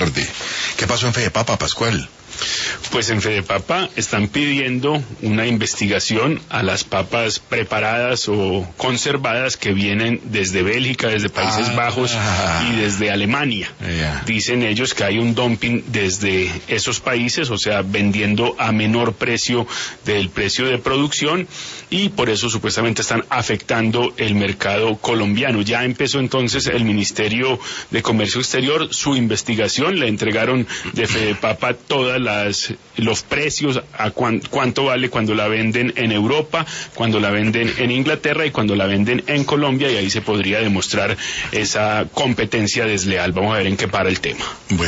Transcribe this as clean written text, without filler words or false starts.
verde. ¿Qué pasó en Fedepapa, Pascual? Pues en Fedepapa están pidiendo una investigación a las papas preparadas o conservadas que vienen desde Bélgica, desde Países Bajos y desde Alemania. Dicen ellos que hay un dumping desde esos países, o sea, vendiendo a menor precio del precio de producción, y por eso supuestamente están afectando el mercado colombiano. Ya empezó entonces el Ministerio de Comercio Exterior su investigación, le entregaron de Fedepapa todas los precios, a cuánto vale cuando la venden en Europa, cuando la venden en Inglaterra y cuando la venden en Colombia, y ahí se podría demostrar esa competencia desleal. Vamos a ver en qué para el tema. Bueno.